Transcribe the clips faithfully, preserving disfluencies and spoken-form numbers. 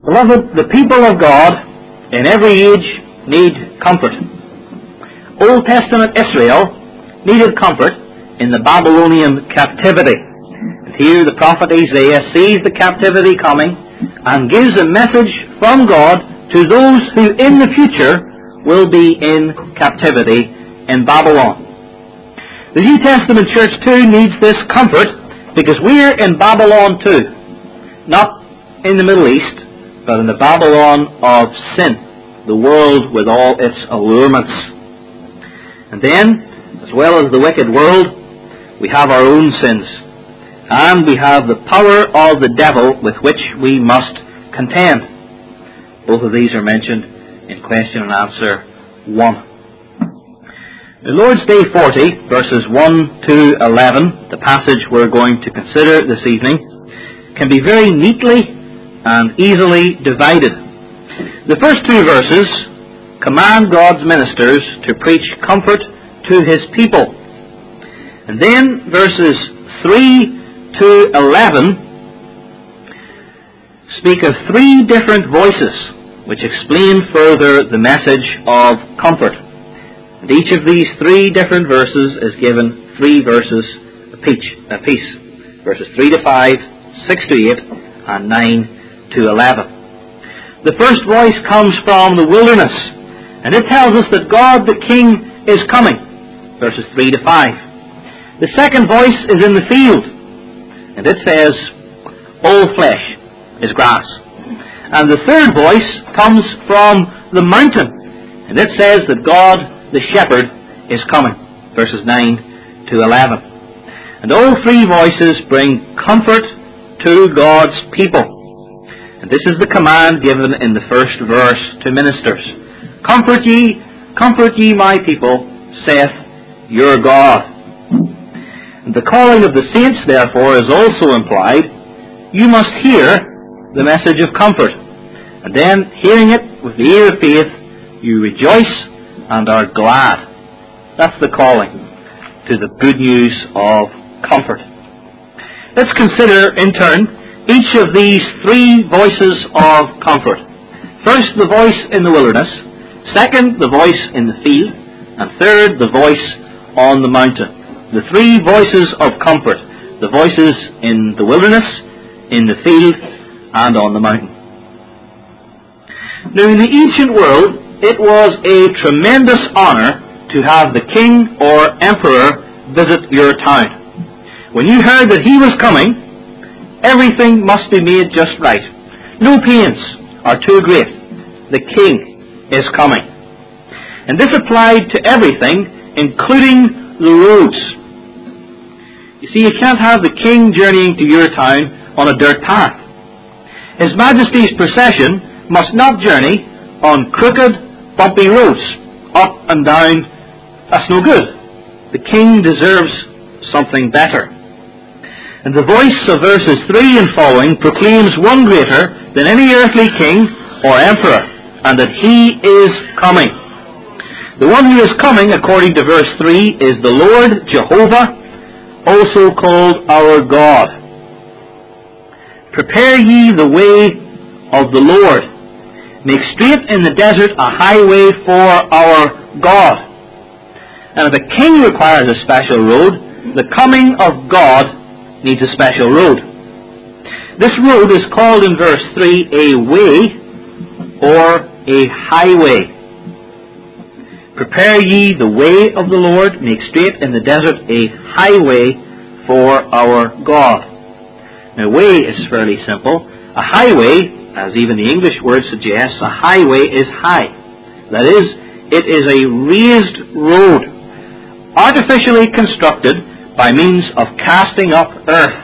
Beloved, the people of God in every age need comfort. Old Testament Israel needed comfort in the Babylonian captivity. And here the prophet Isaiah sees the captivity coming and gives a message from God to those who in the future will be in captivity in Babylon. The New Testament church too needs this comfort because we're in Babylon too. Not in the Middle East, but in the Babylon of sin, the world with all its allurements. And then, as well as the wicked world, we have our own sins. And we have the power of the devil with which we must contend. Both of these are mentioned in question and answer one. The Lord's Day forty, verses one to eleven, the passage we're going to consider this evening, can be very neatly and easily divided. The first two verses command God's ministers to preach comfort to His people. And then verses three to eleven speak of three different voices which explain further the message of comfort. And each of these three different verses is given three verses apiece. Verses three to five, six to eight, and nine to eleven. The first voice comes from the wilderness, and it tells us that God the King is coming. Verses three to five. The second voice is in the field, and it says, all flesh is grass. And the third voice comes from the mountain, and it says that God the shepherd is coming. Verses nine to eleven. And all three voices bring comfort to God's people. And this is the command given in the first verse to ministers. Comfort ye, comfort ye my people, saith your God. And the calling of the saints, therefore, is also implied. You must hear the message of comfort. And then, hearing it with the ear of faith, you rejoice and are glad. That's the calling to the good news of comfort. Let's consider, in turn, each of these three voices of comfort. First, the voice in the wilderness. Second, the voice in the field. And third, the voice on the mountain. The three voices of comfort. The voices in the wilderness, in the field, and on the mountain. Now, in the ancient world, it was a tremendous honor to have the king or emperor visit your town. When you heard that he was coming, everything must be made just right. No pains are too great. The king is coming. And this applied to everything, including the roads. You see, you can't have the king journeying to your town on a dirt path. His Majesty's procession must not journey on crooked, bumpy roads, up and down. That's no good. The king deserves something better. And the voice of verses three and following proclaims one greater than any earthly king or emperor, and that he is coming. The one who is coming, according to verse three, is the Lord Jehovah, also called our God. Prepare ye the way of the Lord. Make straight in the desert a highway for our God. And if a king requires a special road, the coming of God needs a special road. This road is called in verse three a way or a highway. Prepare ye the way of the Lord, make straight in the desert a highway for our God. Now, way is fairly simple. A highway, as even the English word suggests, a highway is high. That is, it is a raised road, artificially constructed by means of casting up earth.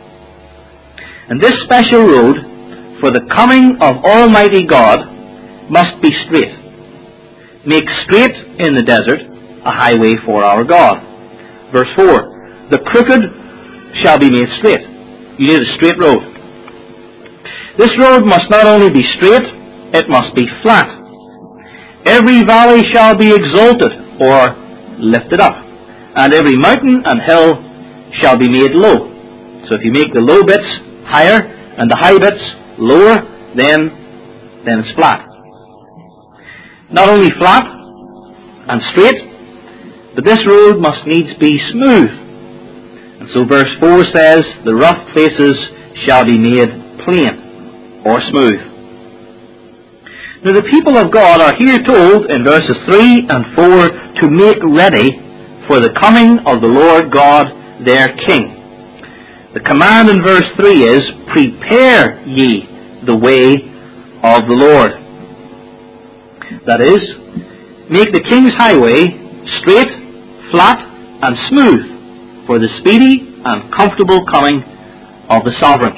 And this special road for the coming of Almighty God must be straight. Make straight in the desert a highway for our God. Verse four, the crooked shall be made straight. You need a straight road. This road must not only be straight, it must be flat. Every valley shall be exalted or lifted up, and every mountain and hill shall be made low. So if you make the low bits higher and the high bits lower, then then it's flat. Not only flat and straight, but this road must needs be smooth. And so verse four says, the rough places shall be made plain or smooth. Now the people of God are here told in verses three and four to make ready for the coming of the Lord God their King. The command in verse three is, prepare ye the way of the Lord. That is, make the King's highway straight, flat, and smooth for the speedy and comfortable coming of the Sovereign.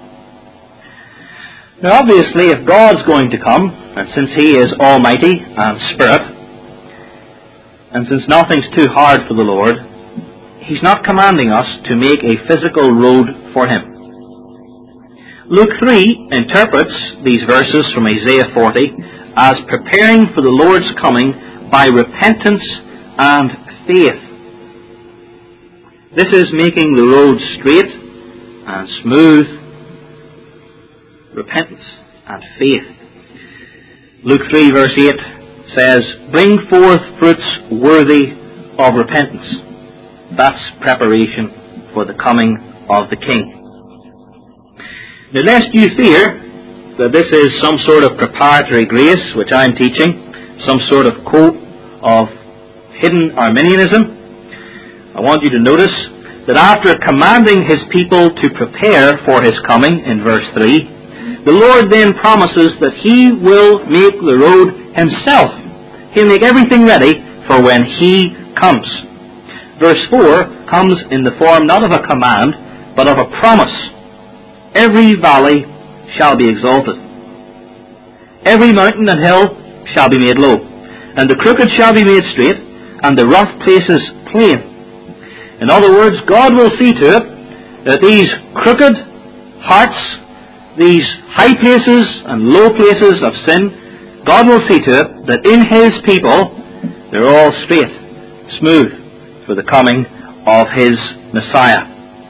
Now obviously, if God's going to come, and since He is Almighty and Spirit, and since nothing's too hard for the Lord, He's not commanding us to make a physical road for Him. Luke three interprets these verses from Isaiah forty as preparing for the Lord's coming by repentance and faith. This is making the road straight and smooth, repentance and faith. Luke three verse eight says, bring forth fruits worthy of repentance. That's preparation for the coming of the King. Now lest you fear that this is some sort of preparatory grace which I'm teaching, some sort of quote of hidden Arminianism, I want you to notice that after commanding His people to prepare for His coming in verse three, the Lord then promises that He will make the road Himself. He'll make everything ready for when He comes. Verse four comes in the form not of a command, but of a promise. Every valley shall be exalted. Every mountain and hill shall be made low. And the crooked shall be made straight, and the rough places plain. In other words, God will see to it that these crooked hearts, these high places and low places of sin, God will see to it that in His people, they're all straight, smooth, for the coming of His Messiah.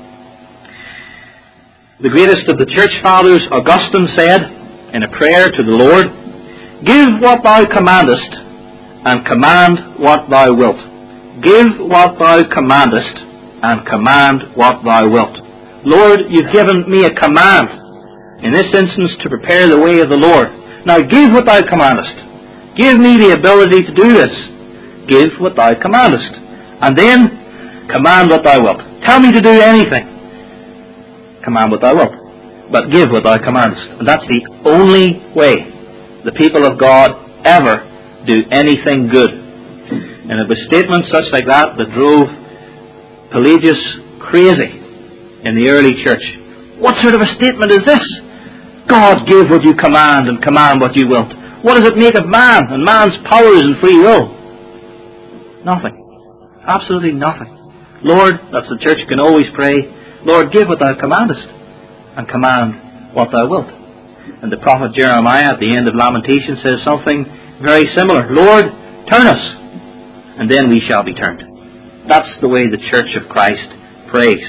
The greatest of the church fathers, Augustine, said in a prayer to the Lord, give what Thou commandest, and command what Thou wilt. Give what Thou commandest, and command what Thou wilt. Lord, You've given me a command, in this instance to prepare the way of the Lord. Now give what Thou commandest. Give me the ability to do this. Give what Thou commandest. And then command what Thou wilt. Tell me to do anything. Command what Thou wilt. But give what Thou commandest. And that's the only way the people of God ever do anything good. And it was statements such like that that drove Pelagius crazy in the early church. What sort of a statement is this? God, give what You command and command what You wilt. What does it make of man and man's powers and free will? Nothing. Absolutely nothing. Lord, that's the church can always pray, Lord, give what Thou commandest and command what Thou wilt. And the prophet Jeremiah at the end of Lamentation says something very similar. Lord, turn us, and then we shall be turned. That's the way the Church of Christ prays.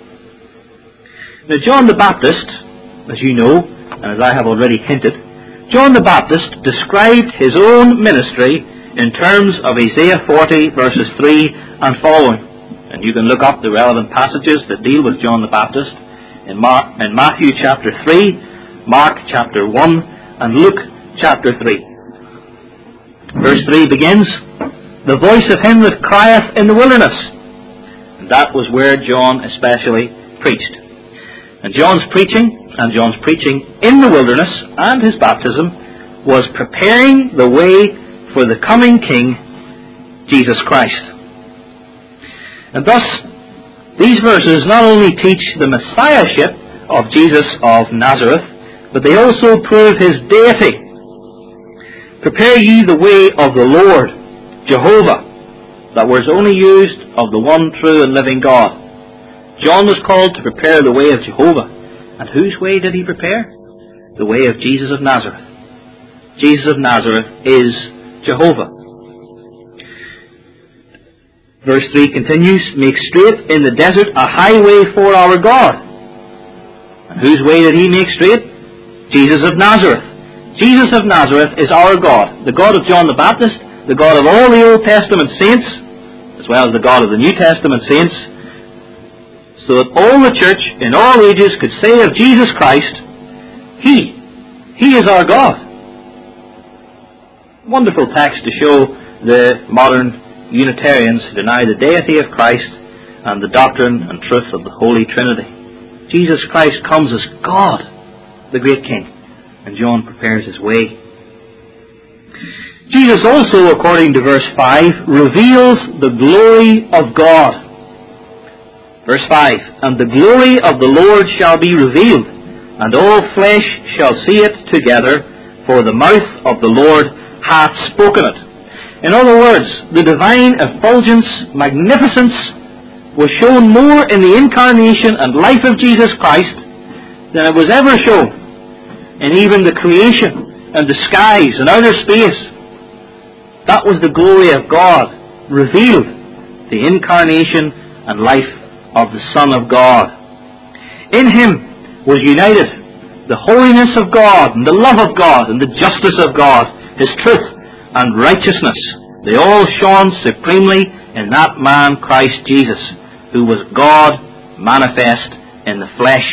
Now John the Baptist, as you know, and as I have already hinted, John the Baptist described his own ministry in terms of Isaiah forty verses three and following. And you can look up the relevant passages that deal with John the Baptist in, Mar- in Matthew chapter three, Mark chapter one, and Luke chapter three. Verse three begins, the voice of him that crieth in the wilderness. And that was where John especially preached. And John's preaching, and John's preaching in the wilderness, and his baptism, was preparing the way for the coming King, Jesus Christ. And thus, these verses not only teach the Messiahship of Jesus of Nazareth, but they also prove His deity. Prepare ye the way of the Lord, Jehovah. That word is only used of the one true and living God. John was called to prepare the way of Jehovah. And whose way did he prepare? The way of Jesus of Nazareth. Jesus of Nazareth is Jehovah. Verse three continues, make straight in the desert a highway for our God. And whose way did He make straight? Jesus of Nazareth. Jesus of Nazareth is our God, the God of John the Baptist, the God of all the Old Testament saints, as well as the God of the New Testament saints, so that all the church in all ages could say of Jesus Christ, He, He is our God. Wonderful text to show the modern Unitarians who deny the deity of Christ and the doctrine and truth of the Holy Trinity. Jesus Christ comes as God, the great King, and John prepares his way. Jesus also, according to verse five, reveals the glory of God. Verse five, and the glory of the Lord shall be revealed, and all flesh shall see it together, for the mouth of the Lord hath spoken it. In other words, the divine effulgence, magnificence, was shown more in the incarnation and life of Jesus Christ than it was ever shown in even the creation and the skies and outer space. That was the glory of God revealed, the incarnation and life of the Son of God. In Him was united the holiness of God and the love of God and the justice of God, His truth and righteousness. They all shone supremely in that man Christ Jesus, who was God manifest in the flesh.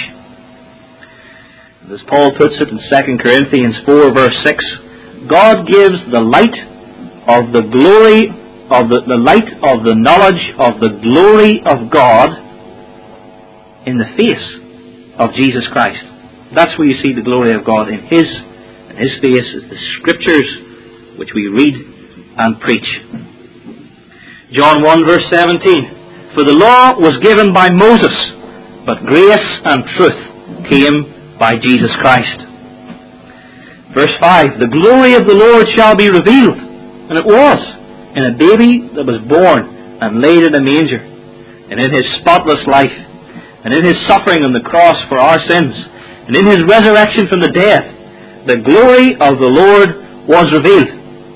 As Paul puts it in Second Corinthians four verse six, God gives the light of the glory of the, the light of the knowledge of the glory of God in the face of Jesus Christ. That's where you see the glory of God in His and His face is the Scriptures which we read and preach. John one verse seventeen, for the law was given by Moses, but grace and truth came by Jesus Christ. Verse five, the glory of the Lord shall be revealed. And it was in a baby that was born and laid in a manger, and in His spotless life, and in His suffering on the cross for our sins, and in His resurrection from the dead, the glory of the Lord was revealed.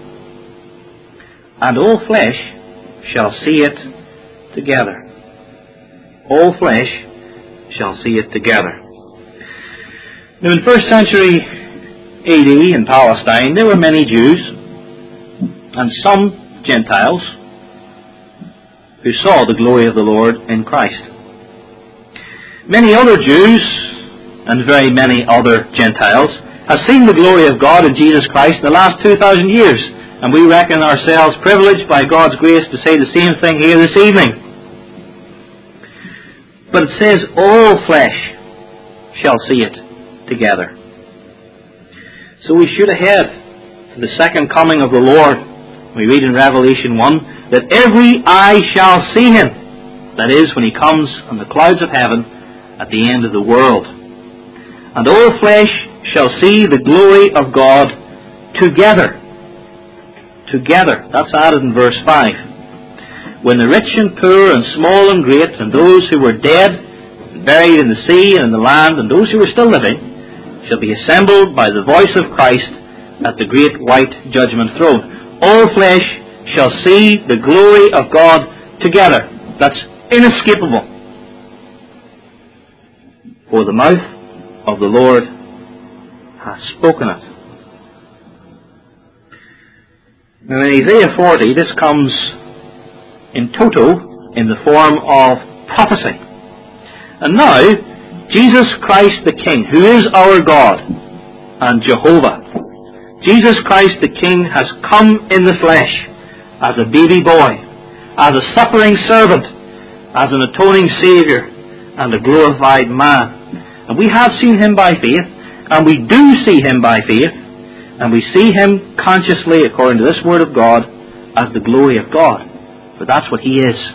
And all flesh shall see it together. All flesh shall see it together. Now in first century A D in Palestine, there were many Jews and some Gentiles who saw the glory of the Lord in Christ. Many other Jews and very many other Gentiles have seen the glory of God in Jesus Christ in the last two thousand years, and we reckon ourselves privileged by God's grace to say the same thing here this evening. But it says, all flesh shall see it together. So we shoot ahead to the second coming of the Lord. We read in Revelation one, that every eye shall see Him. That is, when He comes on the clouds of heaven at the end of the world. And all flesh shall see the glory of God together. Together. That's added in verse five. When the rich and poor and small and great and those who were dead, and buried in the sea and in the land, and those who were still living, shall be assembled by the voice of Christ at the great white judgment throne. All flesh shall see the glory of God together. That's inescapable. For the mouth of the Lord hath spoken it. Now in Isaiah forty, this comes in toto in the form of prophecy. And now, Jesus Christ the King, who is our God and Jehovah, Jesus Christ the King has come in the flesh as a baby boy, as a suffering servant, as an atoning Saviour, and a glorified man. And we have seen Him by faith, and we do see Him by faith, and we see Him consciously, according to this Word of God, as the glory of God. For that's what He is.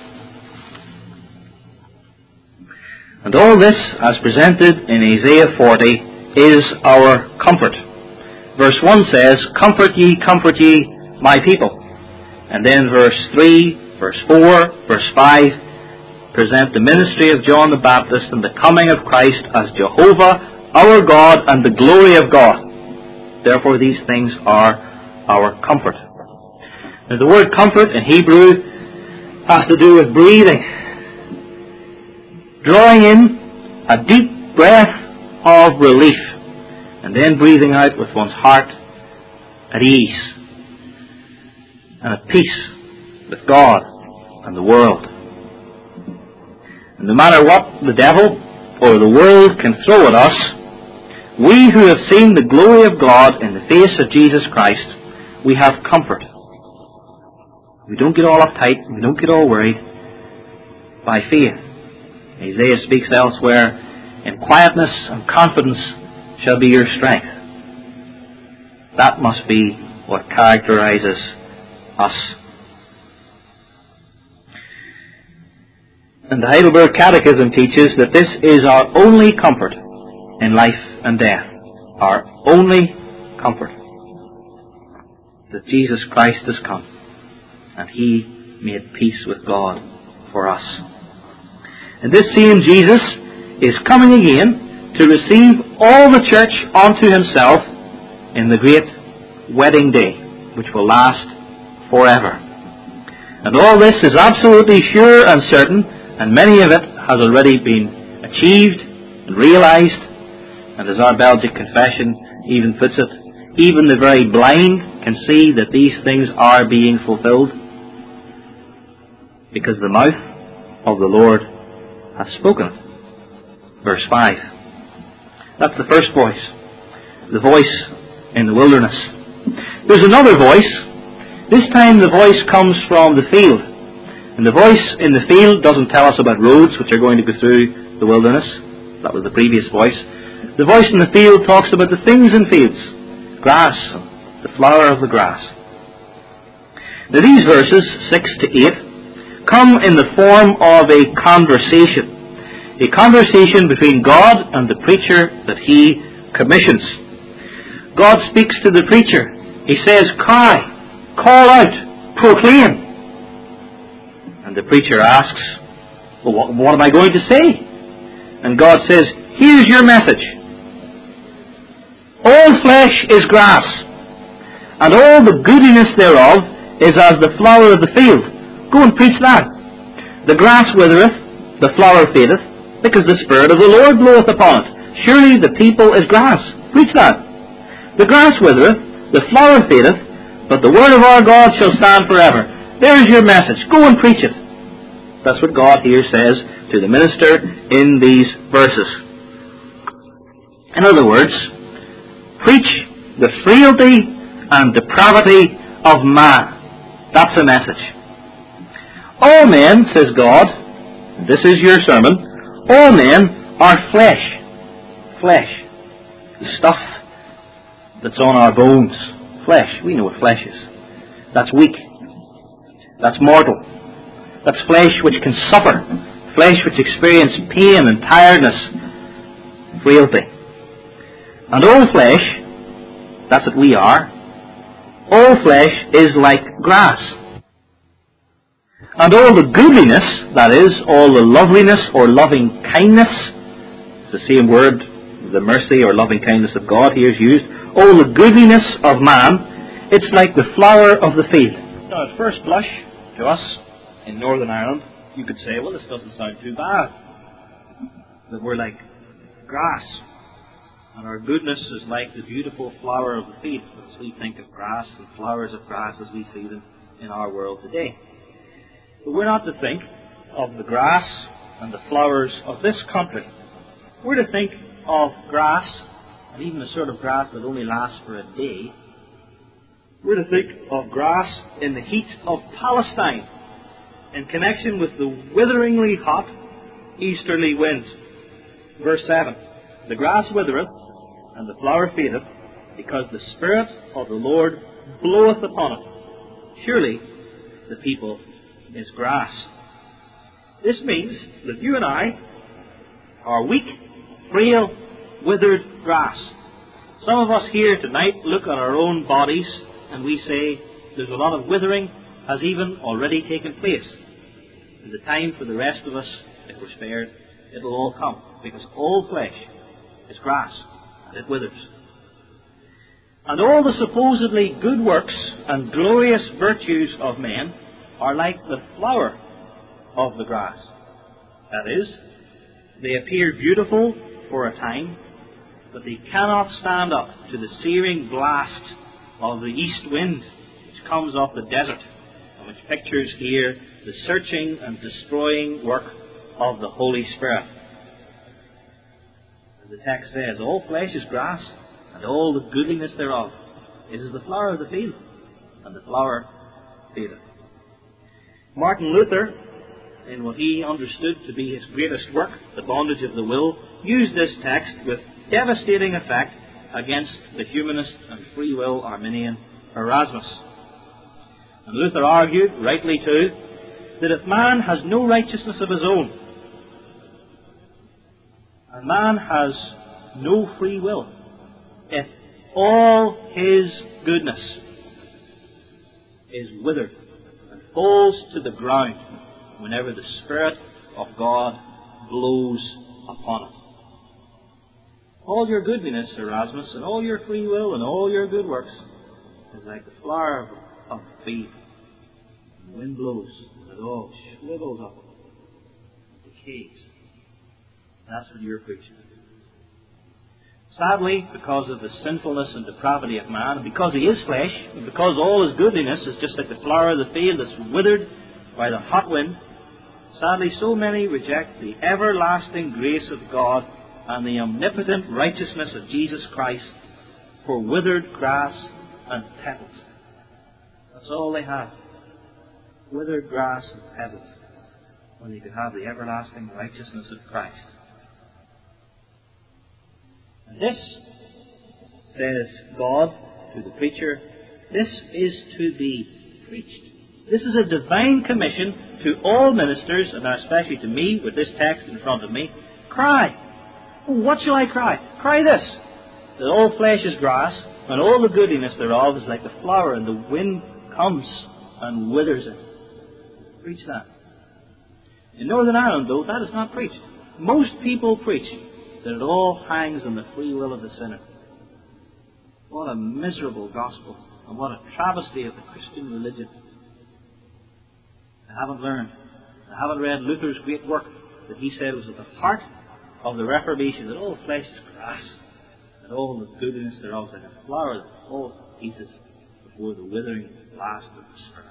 And all this, as presented in Isaiah forty, is our comfort. Verse one says, comfort ye, comfort ye, my people. And then verse three, verse four, verse five, present the ministry of John the Baptist and the coming of Christ as Jehovah, our God, and the glory of God. Therefore these things are our comfort. Now the word comfort in Hebrew has to do with breathing. Drawing in a deep breath of relief and then breathing out with one's heart at ease and at peace with God and the world. And no matter what the devil or the world can throw at us, we who have seen the glory of God in the face of Jesus Christ, we have comfort. We don't get all uptight, we don't get all worried. By faith, Isaiah speaks elsewhere, in quietness and confidence shall be your strength. That must be what characterizes us. And the Heidelberg Catechism teaches that this is our only comfort in life and death. Our only comfort. That Jesus Christ has come and He made peace with God for us. And this same Jesus is coming again to receive all the church unto Himself in the great wedding day, which will last forever. And all this is absolutely sure and certain, and many of it has already been achieved and realized. And as our Belgic confession even puts it, even the very blind can see that these things are being fulfilled, because the mouth of the Lord hath spoken it. Verse five. That's the first voice. The voice in the wilderness. There's another voice. This time the voice comes from the field. And the voice in the field doesn't tell us about roads which are going to go through the wilderness. That was the previous voice. The voice in the field talks about the things in fields. Grass, the flower of the grass. Now these verses, six to eight, come in the form of a conversation. A conversation between God and the preacher that He commissions. God speaks to the preacher. He says, cry, call out, proclaim. And the preacher asks, well, what, what am I going to say? And God says, here's your message. All flesh is grass, and all the goodliness thereof is as the flower of the field. Go and preach that. The grass withereth, the flower fadeth, because the Spirit of the Lord bloweth upon it. Surely the people is grass. Preach that. The grass withereth, the flower fadeth, but the word of our God shall stand forever. There's your message. Go and preach it. That's what God here says to the minister in these verses. In other words, preach the frailty and depravity of man. That's the message. All men, says God, this is your sermon, all men are flesh. Flesh. The stuff that's on our bones. Flesh. We know what flesh is. That's weak. That's mortal. That's flesh which can suffer. Flesh which experiences pain and tiredness. Frailty. And all flesh, that's what we are, all flesh is like grass. And all the goodliness, that is, all the loveliness or loving kindness, it's the same word, the mercy or loving kindness of God here is used, all the goodliness of man, it's like the flower of the field. Now at first blush, to us in Northern Ireland, you could say, well, this doesn't sound too bad. That we're like grass. And our goodness is like the beautiful flower of the field, as we think of grass and flowers of grass as we see them in our world today. But we're not to think of the grass and the flowers of this country. We're to think of grass, and even the sort of grass that only lasts for a day. We're to think of grass in the heat of Palestine, in connection with the witheringly hot easterly winds. Verse seven, the grass withereth, and the flower fadeth, because the Spirit of the Lord bloweth upon it. Surely the people is grass. This means that you and I are weak, frail, withered grass. Some of us here tonight look at our own bodies and we say there's a lot of withering has even already taken place. And the time for the rest of us, if we're spared, it'll all come, because all flesh is grass and it withers. And all the supposedly good works and glorious virtues of men are like the flower of the grass. That is, they appear beautiful for a time, but they cannot stand up to the searing blast of the east wind which comes off the desert, and which pictures here the searching and destroying work of the Holy Spirit. As the text says, all flesh is grass, and all the goodliness thereof. It is the flower of the field, and the flower fadeth. Martin Luther, in what he understood to be his greatest work, The Bondage of the Will, used this text with devastating effect against the humanist and free will Arminian Erasmus. And Luther argued, rightly too, that if man has no righteousness of his own, and man has no free will, if all his goodness is withered and falls to the ground whenever the Spirit of God blows upon it. All your goodliness, Erasmus, and all your free will and all your good works is like the flower of the field. The wind blows and it all shrivels up and decays. That's what you're preaching. Sadly, because of the sinfulness and depravity of man, and because he is flesh, and because all his goodliness is just like the flower of the field that's withered by the hot wind, sadly so many reject the everlasting grace of God and the omnipotent righteousness of Jesus Christ for withered grass and pebbles. That's all they have. Withered grass and pebbles, when they could have the everlasting righteousness of Christ. And this, says God to the preacher, this is to be preached. This is a divine commission to all ministers, and especially to me, with this text in front of me. Cry. What shall I cry? Cry this, that all flesh is grass, and all the goodliness thereof is like the flower, and the wind comes and withers it. Preach that. In Northern Ireland, though, that is not preached. Most people preach that it all hangs on the free will of the sinner. What a miserable gospel, and what a travesty of the Christian religion. They haven't learned. They haven't read Luther's great work that he said was at the heart of the Reformation, that all flesh is grass, that all the goodness thereof is like a flower that falls to pieces before the withering blast of the Spirit.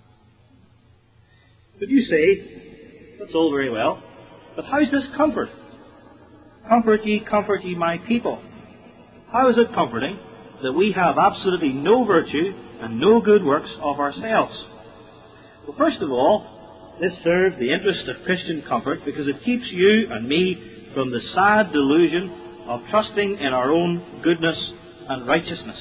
But you say, that's all very well, but how is this comfort? Comfort ye, comfort ye my people. How is it comforting that we have absolutely no virtue and no good works of ourselves? Well, first of all, this serves the interest of Christian comfort because it keeps you and me from the sad delusion of trusting in our own goodness and righteousness.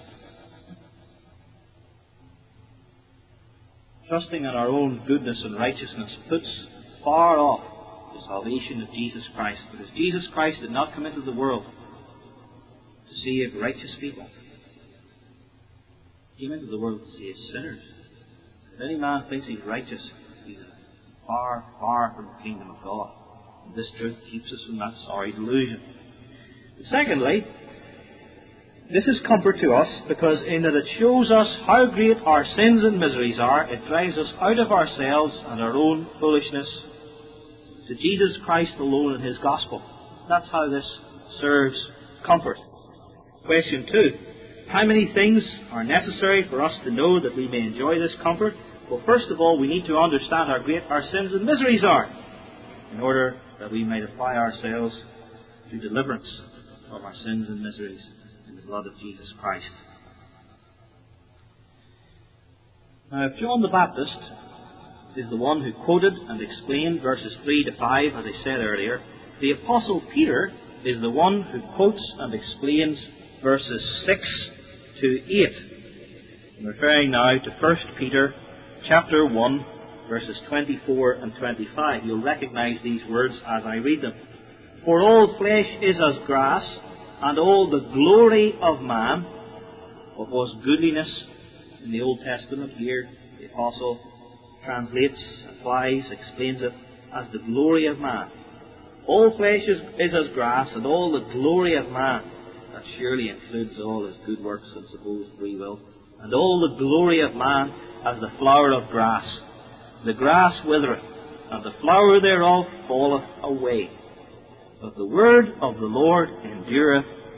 Trusting in our own goodness and righteousness puts far off the salvation of Jesus Christ, because Jesus Christ did not come into the world to save righteous people. He came into the world to save sinners. If any man thinks he's righteous, he's far, far from the kingdom of God. And this truth keeps us from that sorry delusion. And secondly, this is comfort to us because in that it shows us how great our sins and miseries are. It drives us out of ourselves and our own foolishness to Jesus Christ alone and His gospel. That's how this serves comfort. Question two. How many things are necessary for us to know that we may enjoy this comfort? Well, first of all, we need to understand how great our sins and miseries are in order that we might apply ourselves to deliverance from our sins and miseries in the blood of Jesus Christ. Now, if John the Baptist is the one who quoted and explained verses three to five, as I said earlier, the Apostle Peter is the one who quotes and explains verses six to eight. I'm referring now to First Peter chapter one, verses twenty-four and twenty-five. You'll recognize these words as I read them. For all flesh is as grass, and all the glory of man, what was goodliness in the Old Testament, here the Apostle translates, applies, explains it as the glory of man. All flesh is, is as grass, and all the glory of man, that surely includes all his good works and supposed free will, and all the glory of man as the flower of grass. The grass withereth, and the flower thereof falleth away. But the word of the Lord endureth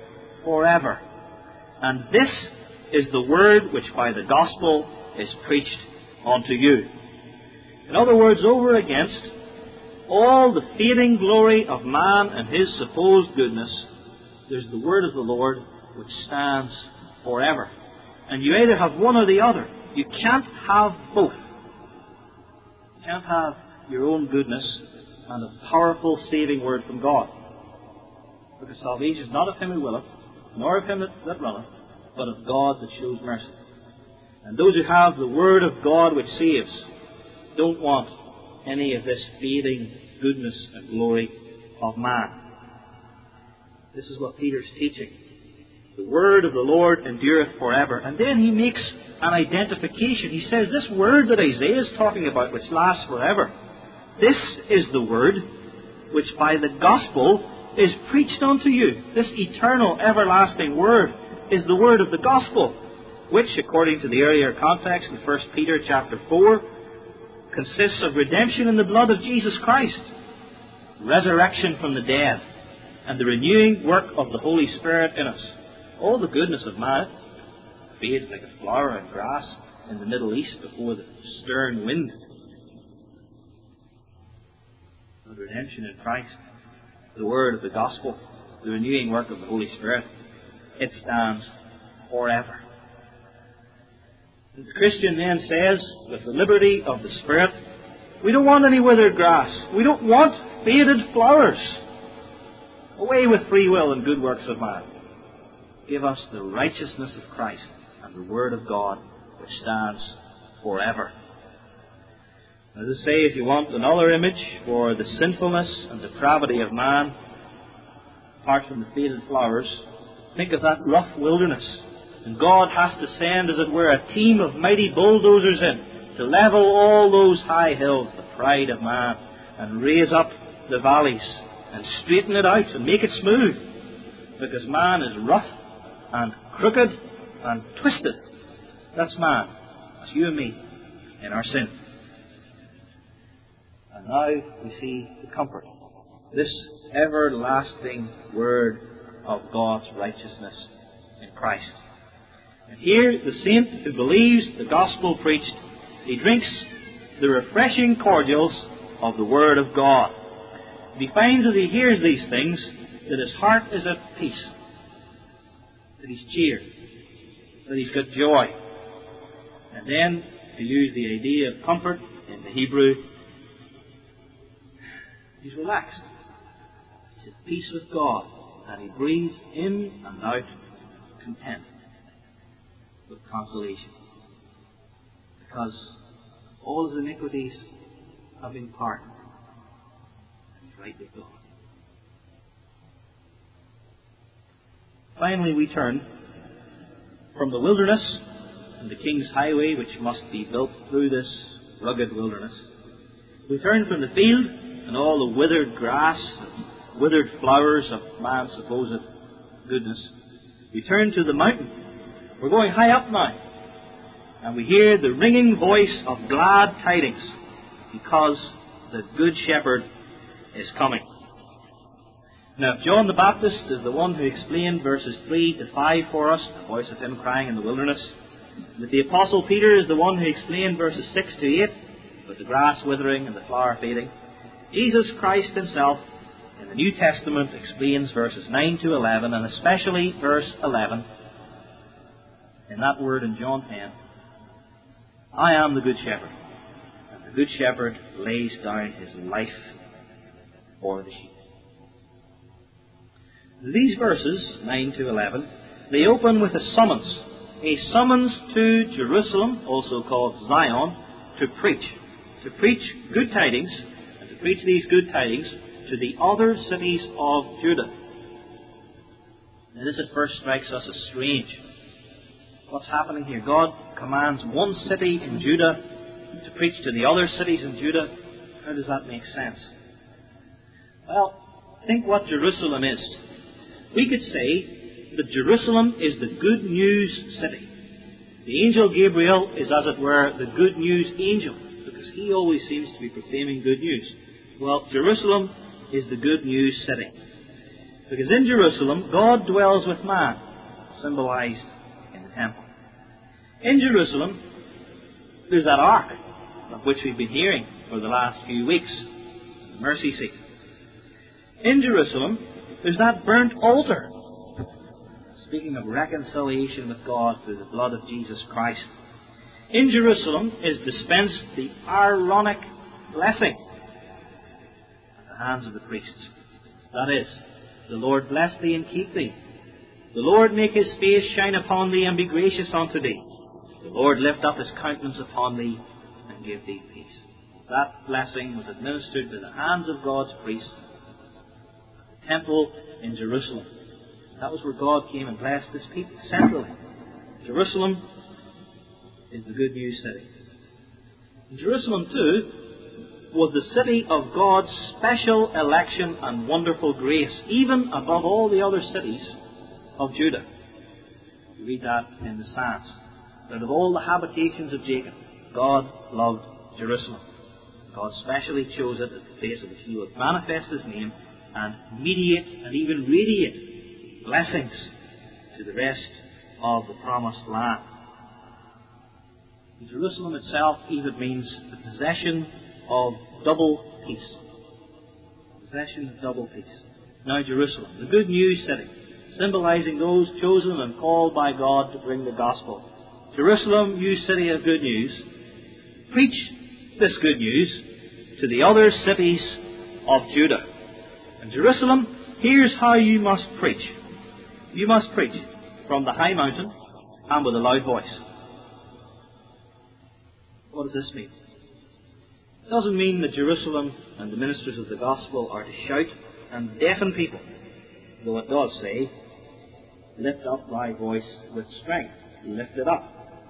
forever. And this is the word which by the gospel is preached unto you. In other words, over against all the fading glory of man and his supposed goodness, there's the word of the Lord which stands forever. And you either have one or the other. You can't have both. You can't have your own goodness and a powerful saving word from God. Because salvation is not of him who willeth, nor of him that, that runneth, but of God that shows mercy. And those who have the word of God which saves don't want any of this fading goodness and glory of man. This is what Peter's teaching. The word of the Lord endureth forever. And then he makes an identification. He says, this word that Isaiah is talking about, which lasts forever, this is the word which by the gospel is preached unto you. This eternal, everlasting word is the word of the gospel, which, according to the earlier context in First Peter chapter four, consists of redemption in the blood of Jesus Christ, resurrection from the dead, and the renewing work of the Holy Spirit in us. All the goodness of man fades like a flower and grass in the Middle East before the stern wind. But redemption in Christ, the word of the gospel, the renewing work of the Holy Spirit, it stands forever. And the Christian then says, with the liberty of the Spirit, we don't want any withered grass. We don't want faded flowers. Away with free will and good works of man. Give us the righteousness of Christ and the Word of God which stands forever. As I say, if you want another image for the sinfulness and depravity of man, apart from the faded flowers, think of that rough wilderness. And God has to send, as it were, a team of mighty bulldozers in to level all those high hills, the pride of man, and raise up the valleys and straighten it out and make it smooth. Because man is rough and crooked and twisted. That's man. That's you and me in our sin. And now we see the comfort. This everlasting word of God's righteousness in Christ. And here the saint who believes the gospel preached, he drinks the refreshing cordials of the word of God. And he finds as he hears these things that his heart is at peace, that he's cheered, that he's got joy. And then, to use the idea of comfort in the Hebrew, he's relaxed. He's at peace with God, and he breathes in and out content with consolation. Because all his iniquities have been pardoned, and he's right with God. Finally, we turn from the wilderness and the king's highway, which must be built through this rugged wilderness. We turn from the field and all the withered grass and withered flowers of man's supposed goodness. We turn to the mountain. We're going high up now. And we hear the ringing voice of glad tidings, because the Good Shepherd is coming. Now, if John the Baptist is the one who explained verses three to five for us, the voice of him crying in the wilderness, and that the Apostle Peter is the one who explained verses six to eight, with the grass withering and the flower fading, Jesus Christ himself in the New Testament explains verses nine to eleven, and especially verse eleven, in that word in John ten, I am the Good Shepherd, and the Good Shepherd lays down his life for the sheep. These verses, nine to eleven, they open with a summons, a summons to Jerusalem, also called Zion, to preach, to preach good tidings, and to preach these good tidings to the other cities of Judah. Now this at first strikes us as strange. What's happening here? God commands one city in Judah to preach to the other cities in Judah. How does that make sense? Well, think what Jerusalem is. We could say that Jerusalem is the good news city. The angel Gabriel is, as it were, the good news angel, because he always seems to be proclaiming good news. Well, Jerusalem is the good news city. Because in Jerusalem, God dwells with man, symbolized in the temple. In Jerusalem, there's that ark of which we've been hearing for the last few weeks, the mercy seat. In Jerusalem, there's that burnt altar, speaking of reconciliation with God through the blood of Jesus Christ. In Jerusalem is dispensed the Aaronic blessing at the hands of the priests. That is, the Lord bless thee and keep thee. The Lord make his face shine upon thee and be gracious unto thee. The Lord lift up his countenance upon thee and give thee peace. That blessing was administered by the hands of God's priests at the temple in Jerusalem. That was where God came and blessed his people centrally. Jerusalem is the good news city. And Jerusalem, too, was the city of God's special election and wonderful grace, even above all the other cities of Judah. You read that in the Psalms. That of all the habitations of Jacob, God loved Jerusalem. God specially chose it as the place in which he would manifest his name and mediate and even radiate blessings to the rest of the promised land. Jerusalem itself even means the possession of double peace. Possession of double peace. Now Jerusalem, the good news city, symbolizing those chosen and called by God to bring the gospel. Jerusalem, you city of good news, preach this good news to the other cities of Judah. And Jerusalem, here's how you must preach. You must preach from the high mountain and with a loud voice. What does this mean? It doesn't mean that Jerusalem and the ministers of the gospel are to shout and deafen people, though it does say, lift up thy voice with strength. Lift it up.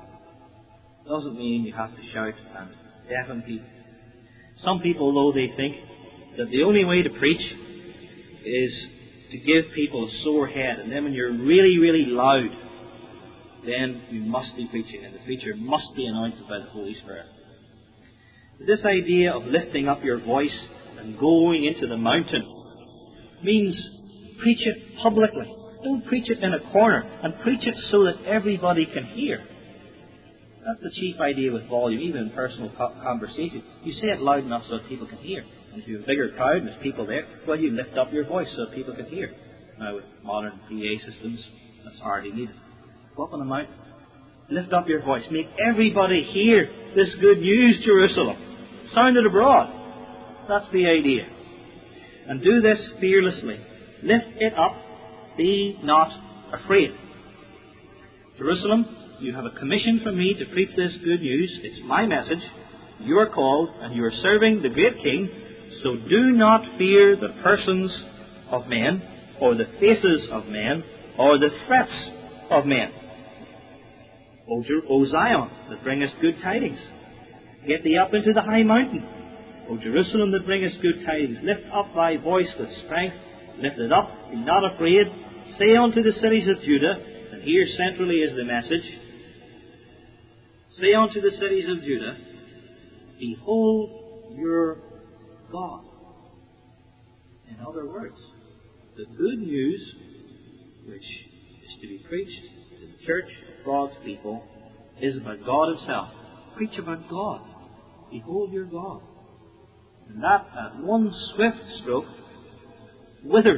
It doesn't mean you have to shout and deafen people. Some people, though, they think that the only way to preach is to give people a sore head, and then when you're really, really loud, then you must be preaching, and the preacher must be anointed by the Holy Spirit. But this idea of lifting up your voice and going into the mountain means preach it publicly. Don't preach it in a corner, and preach it so that everybody can hear. That's the chief idea with volume, even in personal co- conversation. You say it loud enough so that people can hear. And if you have a bigger crowd and there's people there, well, you lift up your voice so that people can hear. Now, with modern P A systems, that's hardly needed. Go up on a mountain. Lift up your voice. Make everybody hear this good news, Jerusalem. Sound it abroad. That's the idea. And do this fearlessly. Lift it up. Be not afraid. Jerusalem, you have a commission from me to preach this good news. It's my message. You are called and you are serving the great King. So do not fear the persons of men, or the faces of men, or the threats of men. O, Jer- o Zion, that bringest good tidings, get thee up into the high mountain. O Jerusalem, that bringest good tidings, lift up thy voice with strength. Lift it up, be not afraid. Say unto the cities of Judah, and here centrally is the message. Say unto the cities of Judah, behold your God. In other words, the good news which is to be preached to the church of God's people is about God Himself. Preach about God. Behold your God. And that, at one swift stroke, withers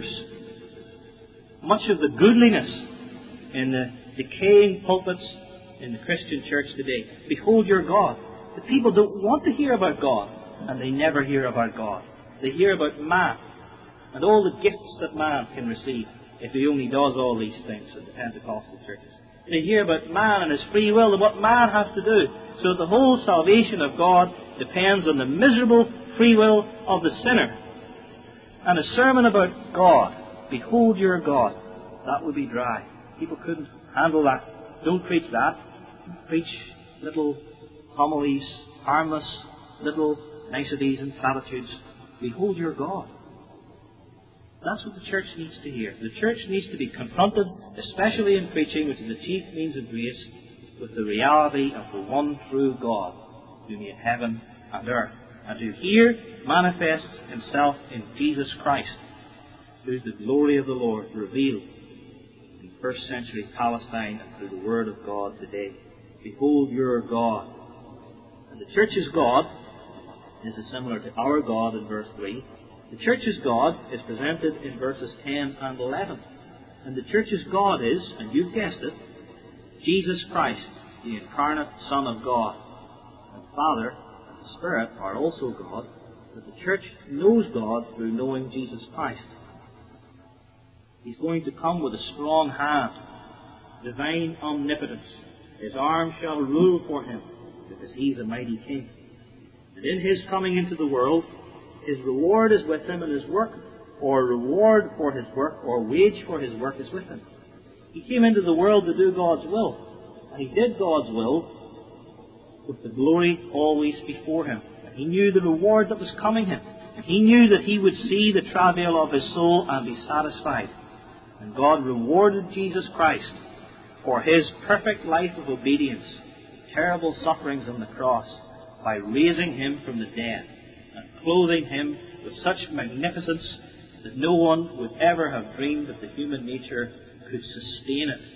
much of the goodliness in the decaying pulpits in the Christian church today. Behold your God. The people don't want to hear about God, and they never hear about God. They hear about man and all the gifts that man can receive if he only does all these things in the Pentecostal churches. They hear about man and his free will and what man has to do. So that the whole salvation of God depends on the miserable free will of the sinner. And a sermon about God, behold your God, that would be dry. People couldn't handle that. Don't preach that. Preach little homilies, harmless, little niceties and platitudes. Behold your God. That's what the church needs to hear. The church needs to be confronted, especially in preaching, which is the chief means of grace, with the reality of the one true God who made heaven and earth, and who here manifests Himself in Jesus Christ, Here's the glory of the Lord revealed in first century Palestine and through the Word of God today. Behold your God. And the church's God, this is similar to our God in verse three. The church's God is presented in verses ten and eleven. And the church's God is, and you've guessed it, Jesus Christ, the incarnate Son of God. And Father and the Spirit are also God, but the church knows God through knowing Jesus Christ. He's going to come with a strong hand, divine omnipotence. His arm shall rule for him, because he's a mighty king. And in his coming into the world, his reward is with him, and his work, or reward for his work, or wage for his work is with him. He came into the world to do God's will, and he did God's will with the glory always before him. And he knew the reward that was coming him, and he knew that he would see the travail of his soul and be satisfied. And God rewarded Jesus Christ for his perfect life of obedience, terrible sufferings on the cross, by raising him from the dead and clothing him with such magnificence that no one would ever have dreamed that the human nature could sustain it.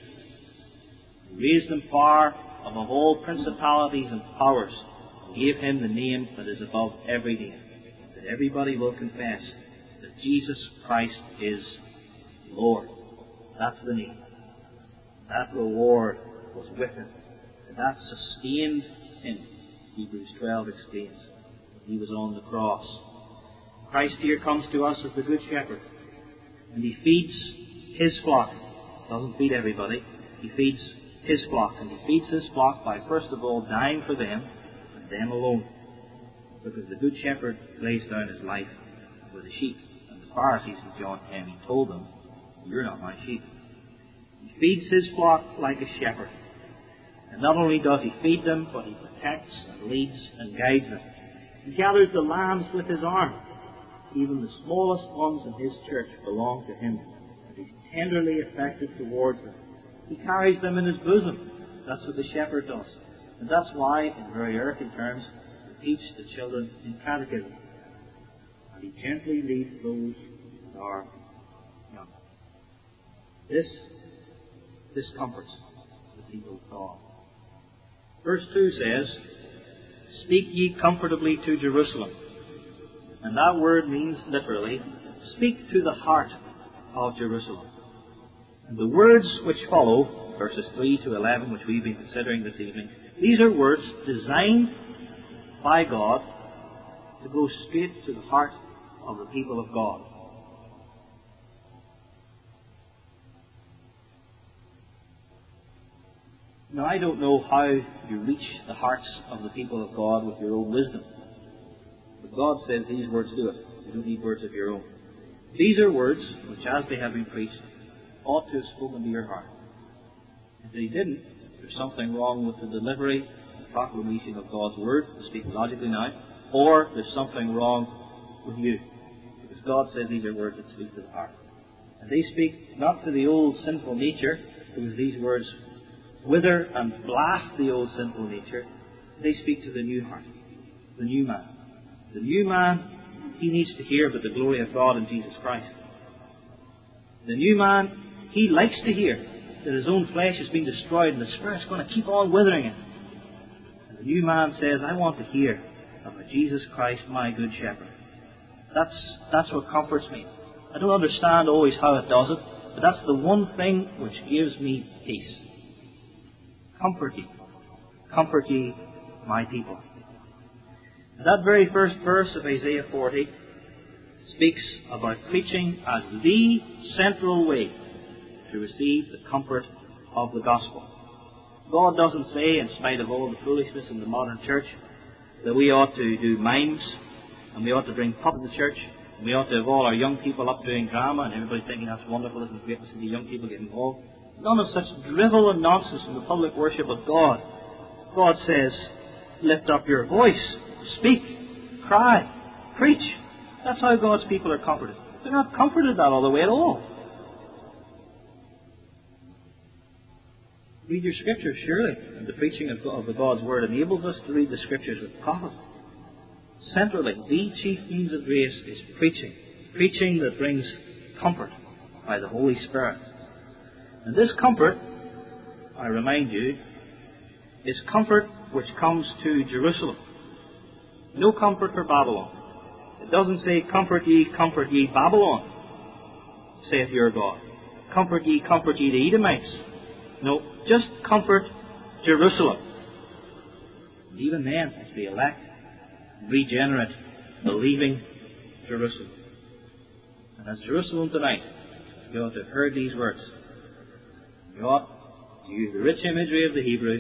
He raised him far above all principalities and powers, and gave him the name that is above every name, that everybody will confess that Jesus Christ is Lord. That's the name. That reward was with him, and that sustained him. Hebrews twelve explains. He was on the cross. Christ here comes to us as the Good Shepherd, and he feeds his flock. Doesn't feed everybody. He feeds his flock, and he feeds his flock by first of all dying for them, and them alone. Because the Good Shepherd lays down his life for the sheep. And the Pharisees in John ten, he told them, "You're not my sheep." He feeds his flock like a shepherd. And not only does he feed them, but he protects and leads and guides them. He gathers the lambs with his arm. Even the smallest ones in his church belong to him, and he's tenderly affected towards them. He carries them in his bosom. That's what the shepherd does. And that's why, in very earthly terms, he teaches the children in catechism. And he gently leads those that are young. This, this comforts the people of God. Verse two says, "Speak ye comfortably to Jerusalem." And that word means literally, speak to the heart of Jerusalem. And the words which follow, verses three to eleven, which we've been considering this evening, these are words designed by God to go straight to the heart of the people of God. Now, I don't know how you reach the hearts of the people of God with your own wisdom. But God says these words do it. You don't need words of your own. These are words which, as they have been preached, ought to have spoken to your heart. If they didn't, there's something wrong with the delivery and proclamation of God's Word, to speak logically now, or there's something wrong with you. Because God says these are words that speak to the heart. And they speak not to the old sinful nature, because these words wither and blast the old sinful nature. They speak to the new heart, the new man. The new man, he needs to hear about the glory of God in Jesus Christ. The new man, he likes to hear that his own flesh is being destroyed and the Spirit's going to keep on withering it. And the new man says, I want to hear about Jesus Christ, my good shepherd. That's, that's what comforts me. I don't understand always how it does it, but that's the one thing which gives me peace. Comfort ye, comfort ye, my people. And that very first verse of Isaiah forty speaks about preaching as the central way to receive the comfort of the gospel. God doesn't say, in spite of all the foolishness in the modern church, that we ought to do mimes, and we ought to bring pop in the church, and we ought to have all our young people up doing drama, and everybody thinking that's wonderful, isn't it great to see the young people get involved. None of such drivel and nonsense in the public worship of God. God says, lift up your voice, speak, cry, preach. That's how God's people are comforted. They're not comforted that other way at all. Read your Scriptures, surely. And the preaching of, of the God's Word enables us to read the Scriptures with profit. Centrally, the chief means of grace is preaching. Preaching that brings comfort by the Holy Spirit. And this comfort, I remind you, is comfort which comes to Jerusalem. No comfort for Babylon. It doesn't say, comfort ye, comfort ye, Babylon, saith your God. Comfort ye, comfort ye, the Edomites. No, just comfort Jerusalem. And even then, it's the elect, regenerate, believing Jerusalem. And as Jerusalem tonight, you ought to have heard these words. You ought to use the rich imagery of the Hebrew,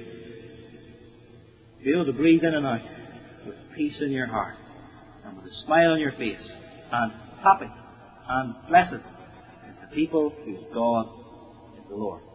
be able to breathe in and out with peace in your heart and with a smile on your face, and happy and blessed is the people whose God is the Lord.